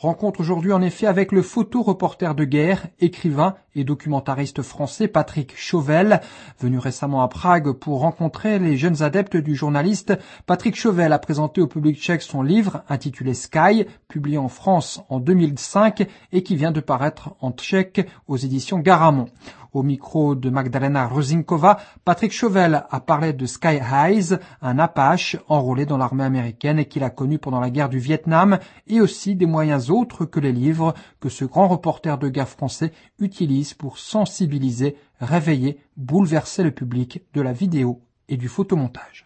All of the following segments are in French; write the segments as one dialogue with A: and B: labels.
A: Rencontre aujourd'hui en effet avec le photoreporter de guerre, écrivain et documentariste français Patrick Chauvel. Venu récemment à Prague pour rencontrer les jeunes adeptes du journaliste, Patrick Chauvel a présenté au public tchèque son livre intitulé Sky, publié en France en 2005 et qui vient de paraître en tchèque aux éditions Garamond. Au micro de Magdalena Rozinkova, Patrick Chauvel a parlé de Sky Eyes, un Apache enrôlé dans l'armée américaine et qu'il a connu pendant la guerre du Vietnam, et aussi des moyens autres que les livres que ce grand reporter de guerre français utilise pour sensibiliser, réveiller, bouleverser le public de la vidéo et du photomontage.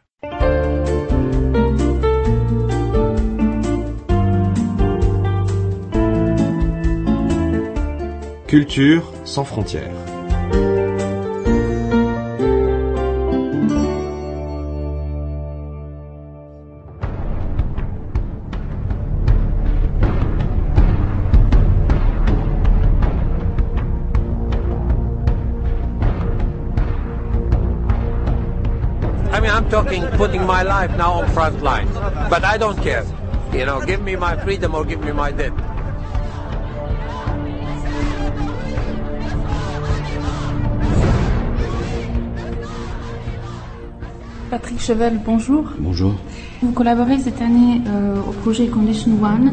B: Culture sans frontières.
C: I'm talking putting my life now on front line, but I don't care. You know, give me my freedom or give me my death.
D: Patrick Chauvel, bonjour.
E: Bonjour.
D: Vous collaborez cette année au projet Condition One,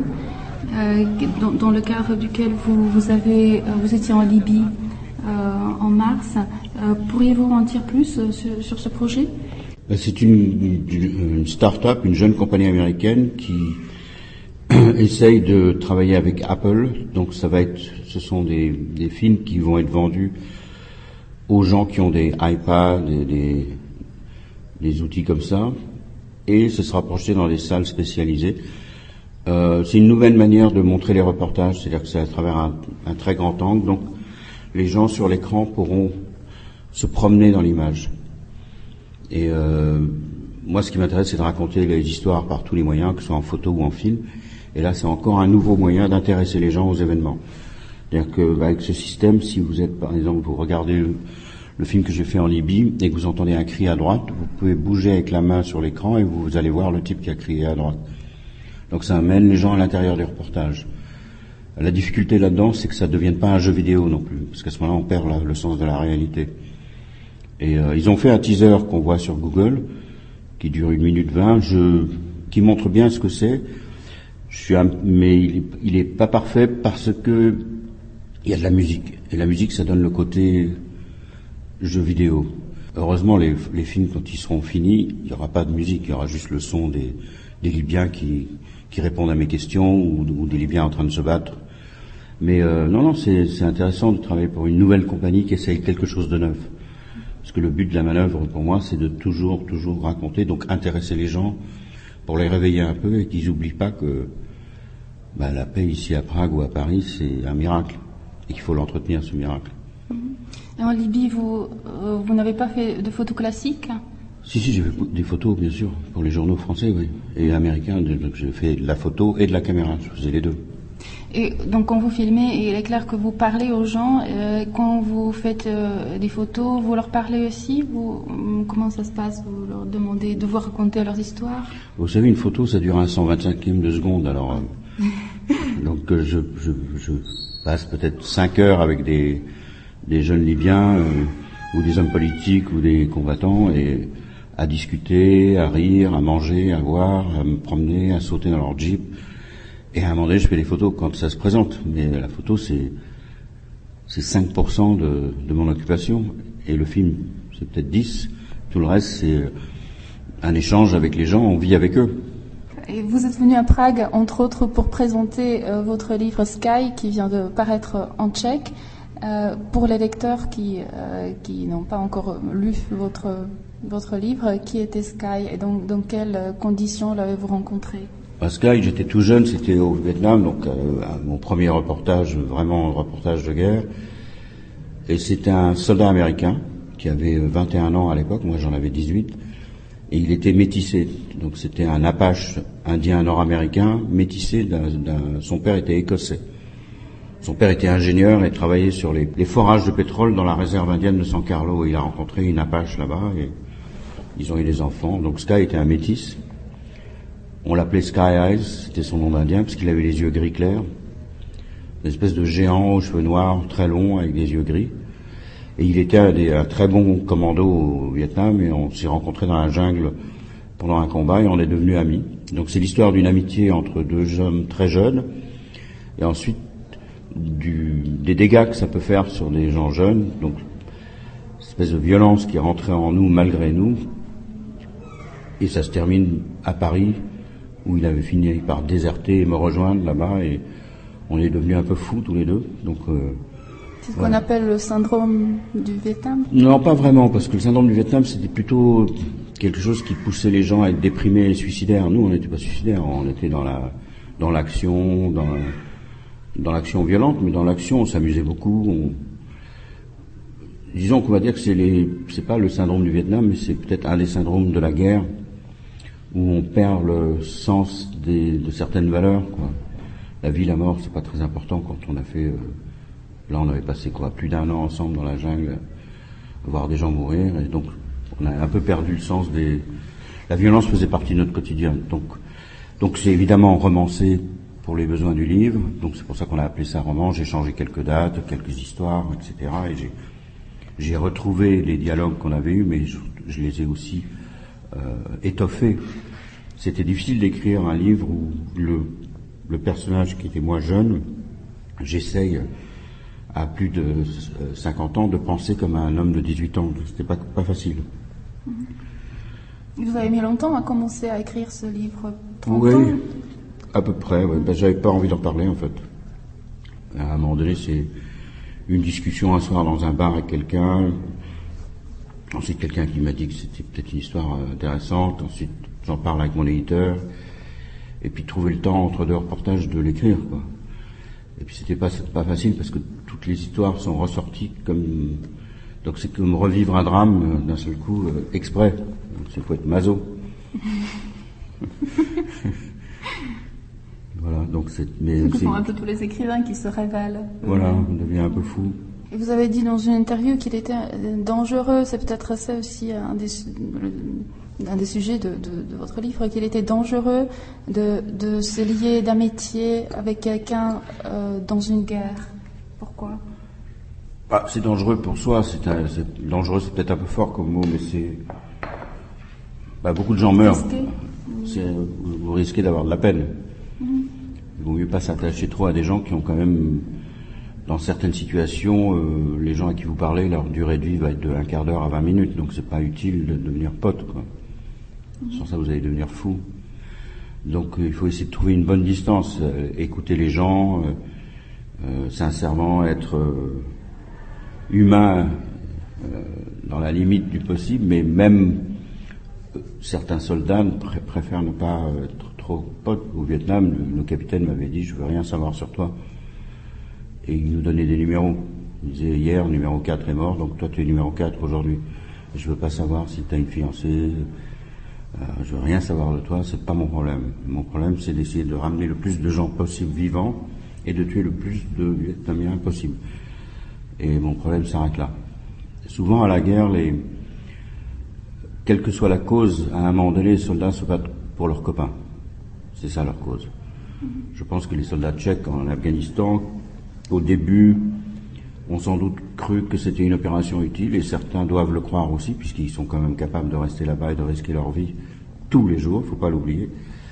D: dans le cadre duquel vous étiez en Libye en mars. Pourriez-vous en dire plus sur ce projet ?
E: C'est une start-up, une jeune compagnie américaine qui essaye de travailler avec Apple. Donc ce sont des films qui vont être vendus aux gens qui ont des iPads, des outils comme ça, et ce sera projeté dans des salles spécialisées. C'est une nouvelle manière de montrer les reportages, c'est-à-dire que c'est à travers un très grand angle, donc les gens sur l'écran pourront se promener dans l'image. Et moi, ce qui m'intéresse, c'est de raconter les histoires par tous les moyens, que ce soit en photo ou en film. Et là, c'est encore un nouveau moyen d'intéresser les gens aux événements. C'est-à-dire qu'avec ce système, si vous êtes, par exemple, vous regardez le film que j'ai fait en Libye et que vous entendez un cri à droite, vous pouvez bouger avec la main sur l'écran et vous allez voir le type qui a crié à droite. Donc ça amène les gens à l'intérieur des reportages. La difficulté là-dedans, c'est que ça ne devienne pas un jeu vidéo non plus, parce qu'à ce moment-là, on perd le sens de la réalité. Et ils ont fait un teaser qu'on voit sur Google, qui dure 1 minute 20, qui montre bien ce que c'est. Mais il est pas parfait parce que il y a de la musique. Et la musique, ça donne le côté jeu vidéo. Heureusement, les films, quand ils seront finis, il n'y aura pas de musique, il y aura juste le son des Libyens qui répondent à mes questions ou des Libyens en train de se battre. Mais non, c'est intéressant de travailler pour une nouvelle compagnie qui essaye quelque chose de neuf. Parce que le but de la manœuvre, pour moi, c'est de toujours raconter, donc intéresser les gens pour les réveiller un peu et qu'ils n'oublient pas que la paix ici à Prague ou à Paris, c'est un miracle et qu'il faut l'entretenir, ce miracle.
D: En Libye, vous n'avez pas fait de photos classiques ?
E: Si, j'ai fait des photos, bien sûr, pour les journaux français, oui, et américains. Donc j'ai fait de la photo et de la caméra, je faisais les deux. Et
D: donc quand vous filmez, il est clair que vous parlez aux gens, quand vous faites des photos, vous leur parlez aussi comment ça se passe ? Vous leur demandez de vous raconter leurs histoires ?
E: Vous savez, une photo, ça dure un 125e de seconde, alors donc je passe peut-être 5 heures avec des jeunes Libyens ou des hommes politiques ou des combattants et à discuter, à rire, à manger, à voir, à me promener, à sauter dans leur jeep. Et à un moment donné, je fais des photos quand ça se présente. Mais la photo, c'est 5% de mon occupation. Et le film, c'est peut-être 10%. Tout le reste, c'est un échange avec les gens, on vit avec eux.
D: Et vous êtes venu à Prague, entre autres, pour présenter votre livre Sky, qui vient de paraître en tchèque. Pour les lecteurs qui n'ont pas encore lu votre livre, qui était Sky et dans quelles conditions l'avez-vous rencontré ?
E: Sky, j'étais tout jeune, c'était au Vietnam, donc mon premier reportage, vraiment un reportage de guerre. Et c'était un soldat américain qui avait 21 ans à l'époque, moi j'en avais 18, et il était métissé. Donc c'était un Apache indien nord-américain métissé, son père était écossais. Son père était ingénieur et travaillait sur les forages de pétrole dans la réserve indienne de San Carlo. Il a rencontré une Apache là-bas et ils ont eu des enfants. Donc Sky était un métis. On l'appelait Sky Eyes, c'était son nom d'Indien parce qu'il avait les yeux gris clairs. une espèce de géant aux cheveux noirs, très longs, avec des yeux gris. Et il était un très bon commando au Vietnam, et on s'est rencontrés dans la jungle pendant un combat, et on est devenus amis. Donc c'est l'histoire d'une amitié entre deux hommes très jeunes, et ensuite des dégâts que ça peut faire sur des gens jeunes, donc cette espèce de violence qui est rentrée en nous malgré nous, et ça se termine à Paris, où il avait fini par déserter et me rejoindre là-bas, et on est devenus un peu fous tous les deux. Donc
D: c'est ce qu'on appelle le syndrome du Vietnam?
E: Non, pas vraiment, parce que le syndrome du Vietnam, c'était plutôt quelque chose qui poussait les gens à être déprimés et suicidaires. Nous, on n'était pas suicidaires, on était dans l'action, dans l'action violente, mais dans l'action, on s'amusait beaucoup. Disons qu'on va dire que c'est pas le syndrome du Vietnam, mais c'est peut-être un des syndromes de la guerre, où on perd le sens de certaines valeurs, quoi. La vie, la mort, c'est pas très important quand on a fait, là on avait passé plus d'1 an ensemble dans la jungle, voir des gens mourir, et donc on a un peu perdu le sens la violence faisait partie de notre quotidien. Donc c'est évidemment romancé pour les besoins du livre, donc c'est pour ça qu'on a appelé ça roman. J'ai changé quelques dates, quelques histoires, etc. Et j'ai retrouvé les dialogues qu'on avait eus, mais je les ai aussi étoffés. C'était difficile d'écrire un livre où le personnage qui était moi jeune, j'essaye à plus de 50 ans de penser comme un homme de 18 ans. C'était pas facile.
D: Vous avez mis longtemps à commencer à écrire ce livre? 30
E: oui,
D: ans?
E: À peu près. Ouais. J'avais pas envie d'en parler en fait. À un moment donné, c'est une discussion un soir dans un bar avec quelqu'un. Ensuite, quelqu'un qui m'a dit que c'était peut-être une histoire intéressante. Ensuite, j'en parle avec mon éditeur. Et puis trouver le temps entre deux reportages de l'écrire, quoi. Et puis c'était pas facile parce que toutes les histoires sont ressorties donc c'est comme revivre un drame d'un seul coup exprès. Donc il faut être maso. Voilà, donc c'est
D: un peu tous les écrivains qui se révèlent.
E: Voilà, on devient un peu fou.
D: Et vous avez dit dans une interview qu'il était dangereux, c'est peut-être ça aussi un des sujets de votre livre, qu'il était dangereux de se lier d'amitié avec quelqu'un dans une guerre. Pourquoi?
E: C'est dangereux pour soi, dangereux c'est peut-être un peu fort comme mot, mais c'est... beaucoup de gens meurent. Vous risquez d'avoir de la peine. Il vaut mieux pas s'attacher trop à des gens qui ont quand même... Dans certaines situations, les gens à qui vous parlez, leur durée de vie va être de 1/4 d'heure à 20 minutes, donc c'est pas utile de devenir pote, quoi. Sans ça, vous allez devenir fou. Donc, il faut essayer de trouver une bonne distance, écouter les gens, sincèrement être humain dans la limite du possible, mais même certains soldats préfèrent ne pas être trop potes. Au Vietnam, le capitaine m'avait dit « Je veux rien savoir sur toi ». Et il nous donnait des numéros. Il disait hier, numéro 4 est mort, donc toi tu es numéro 4 aujourd'hui. Je veux pas savoir si tu as une fiancée, je veux rien savoir de toi, c'est pas mon problème. Mon problème c'est d'essayer de ramener le plus de gens possible vivants et de tuer le plus de Vietnamiens possible. Et mon problème s'arrête là. Souvent à la guerre, quelle que soit la cause, à un moment donné, les soldats se battent pour leurs copains. C'est ça leur cause. Je pense que les soldats tchèques en Afghanistan, au début, ont sans doute cru que c'était une opération utile, et certains doivent le croire aussi, puisqu'ils sont quand même capables de rester là-bas et de risquer leur vie tous les jours, il ne faut pas l'oublier.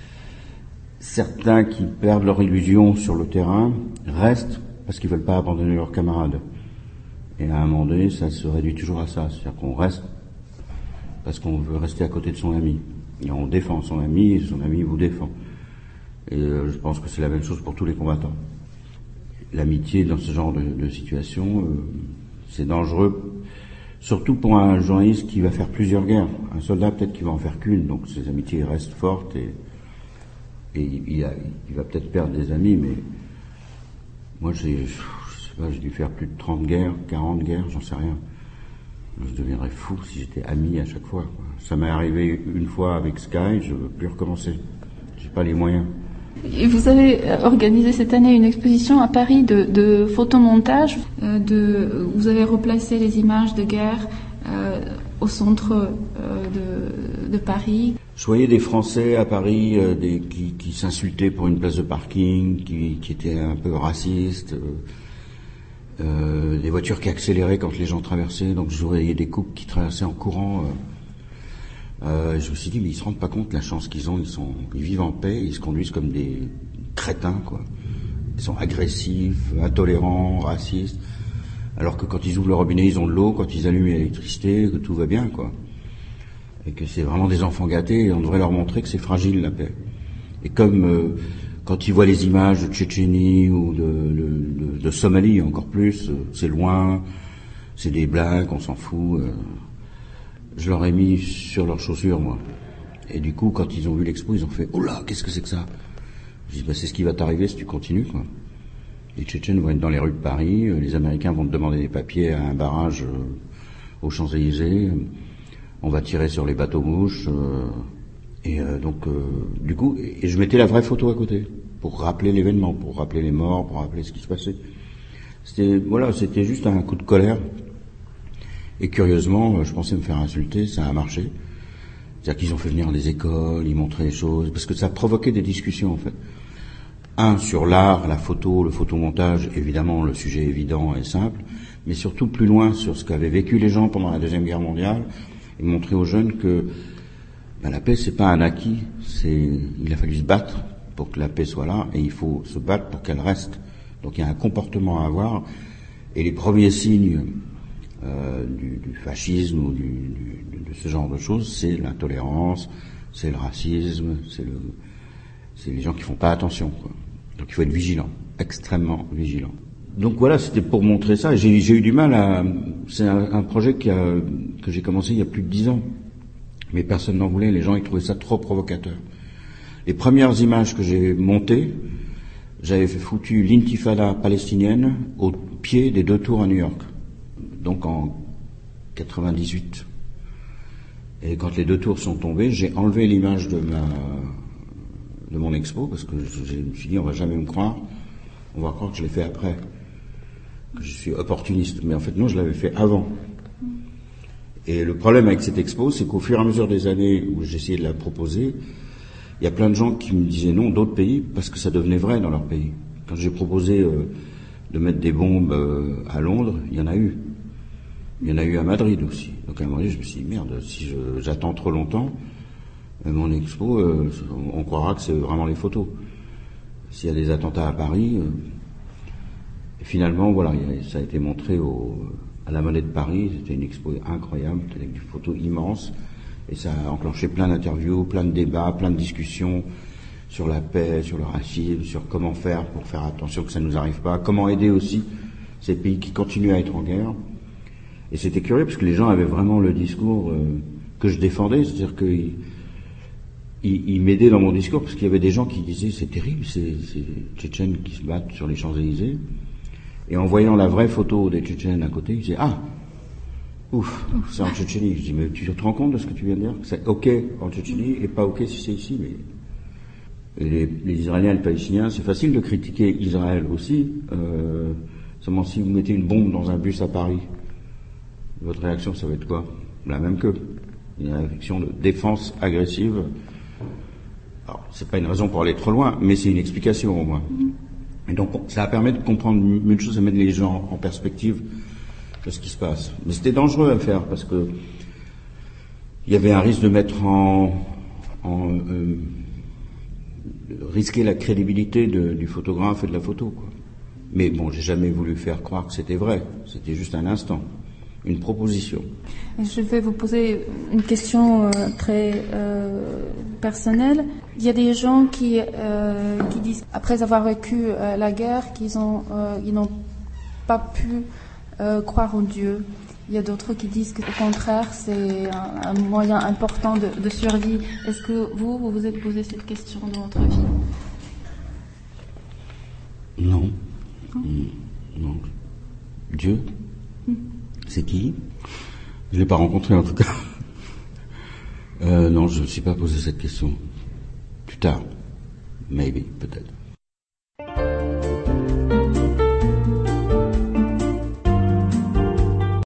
E: Certains qui perdent leur illusion sur le terrain restent parce qu'ils ne veulent pas abandonner leurs camarades. Et à un moment donné, ça se réduit toujours à ça, c'est-à-dire qu'on reste parce qu'on veut rester à côté de son ami. Et on défend son ami, et son ami vous défend. Et je pense que c'est la même chose pour tous les combattants. L'amitié dans ce genre de situation, c'est dangereux, surtout pour un journaliste qui va faire plusieurs guerres. Un soldat peut-être qu'il va en faire qu'une, donc ses amitiés restent fortes et il va peut-être perdre des amis, mais moi j'ai dû faire plus de 30 guerres, 40 guerres, j'en sais rien. Je deviendrais fou si j'étais ami à chaque fois, quoi. Ça m'est arrivé une fois avec Sky, je veux plus recommencer. J'ai pas les moyens.
D: Et vous avez organisé cette année une exposition à Paris de photomontage. Vous avez replacé les images de guerre au centre de Paris.
E: Je voyais des Français à Paris qui s'insultaient pour une place de parking, qui étaient un peu racistes, des voitures qui accéléraient quand les gens traversaient, donc je voyais des couples qui traversaient en courant. Je me suis dit, mais ils se rendent pas compte la chance qu'ils ont, ils vivent en paix, ils se conduisent comme des crétins, quoi. Ils sont agressifs, intolérants, racistes, alors que quand ils ouvrent le robinet, ils ont de l'eau, quand ils allument l'électricité, que tout va bien, quoi. Et que c'est vraiment des enfants gâtés, et on devrait leur montrer que c'est fragile, la paix. Et comme quand ils voient les images de Tchétchénie ou de Somalie, encore plus, c'est loin, c'est des blagues, on s'en fout. Je leur ai mis sur leurs chaussures, moi. Et du coup, quand ils ont vu l'expo, ils ont fait « Oh là, qu'est-ce que c'est que ça ?» Je dis « c'est ce qui va t'arriver si tu continues, quoi. » Les Tchétchènes vont être dans les rues de Paris, les Américains vont te demander des papiers à un barrage aux Champs-Élysées, on va tirer sur les bateaux-mouches, donc, du coup, et je mettais la vraie photo à côté, pour rappeler l'événement, pour rappeler les morts, pour rappeler ce qui se passait. C'était juste un coup de colère. Et curieusement, je pensais me faire insulter, ça a marché. C'est-à-dire qu'ils ont fait venir des écoles, ils montraient les choses, parce que ça provoquait des discussions, en fait. Sur l'art, la photo, le photomontage, évidemment, le sujet évident et simple, mais surtout plus loin sur ce qu'avaient vécu les gens pendant la Deuxième Guerre mondiale, et montrer aux jeunes que la paix, c'est pas un acquis, il a fallu se battre pour que la paix soit là, et il faut se battre pour qu'elle reste. Donc il y a un comportement à avoir, et les premiers signes du fascisme ou de ce genre de choses, c'est l'intolérance, c'est le racisme, c'est les gens qui font pas attention, quoi. Donc il faut être vigilant, extrêmement vigilant. Donc voilà, c'était pour montrer ça. J'ai eu du mal c'est un projet que j'ai commencé il y a plus de 10 ans. Mais personne n'en voulait, les gens ils trouvaient ça trop provocateur. Les premières images que j'ai montées, j'avais foutu l'intifada palestinienne au pied des 2 tours à New York. Donc en 98. Et quand les 2 tours sont tombées, j'ai enlevé l'image de mon expo, parce que je me suis dit, on va jamais me croire, on va croire que je l'ai fait après, que je suis opportuniste. Mais en fait, non, je l'avais fait avant. Et le problème avec cette expo, c'est qu'au fur et à mesure des années où j'essayais de la proposer, il y a plein de gens qui me disaient non d'autres pays, parce que ça devenait vrai dans leur pays. Quand j'ai proposé de mettre des bombes à Londres, il y en a eu. Il y en a eu à Madrid aussi. Donc à un moment donné, je me suis dit, merde, si j'attends trop longtemps, mon expo, on croira que c'est vraiment les photos. S'il y a des attentats à Paris, et finalement, voilà, ça a été montré à la Monnaie de Paris. C'était une expo incroyable, avec des photos immenses, et ça a enclenché plein d'interviews, plein de débats, plein de discussions sur la paix, sur le racisme, sur comment faire pour faire attention que ça ne nous arrive pas, comment aider aussi ces pays qui continuent à être en guerre. Et c'était curieux parce que les gens avaient vraiment le discours que je défendais, c'est-à-dire qu'ils m'aidaient dans mon discours, parce qu'il y avait des gens qui disaient c'est terrible, ces Tchétchènes qui se battent sur les Champs-Élysées. Et en voyant la vraie photo des Tchétchènes à côté, ils disaient ah, ouf, c'est en Tchétchénie. Je dis mais tu te rends compte de ce que tu viens de dire? C'est ok en Tchétchénie et pas ok si c'est ici. Mais et les Israéliens et les Palestiniens, c'est facile de critiquer Israël aussi. Seulement si vous mettez une bombe dans un bus à Paris, votre réaction, ça va être quoi? La même qu'eux. Une réaction de défense agressive. Alors, c'est pas une raison pour aller trop loin, mais c'est une explication au moins. Et donc, ça permet de comprendre une chose, ça met les gens en perspective de ce qui se passe. Mais c'était dangereux à faire parce que il y avait un risque de mettre risquer la crédibilité du photographe et de la photo, quoi. Mais bon, j'ai jamais voulu faire croire que c'était vrai. C'était juste un instant. Une proposition.
D: Je vais vous poser une question très personnelle. Il y a des gens qui disent, après avoir vécu la guerre, qu'ils n'ont pas pu croire en Dieu. Il y a d'autres qui disent qu'au contraire, c'est un moyen important de survie. Est-ce que vous vous êtes posé cette question dans votre vie?
E: Non. Non. Dieu? C'est qui? Je l'ai pas rencontré en tout cas. Non, je ne me suis pas posé cette question. Plus tard. Maybe, peut-être.